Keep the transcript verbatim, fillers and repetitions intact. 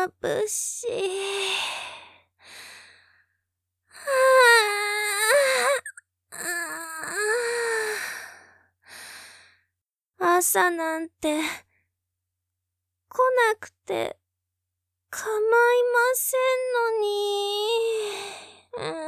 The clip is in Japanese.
眩しい。朝なんて来なくて構いませんのに。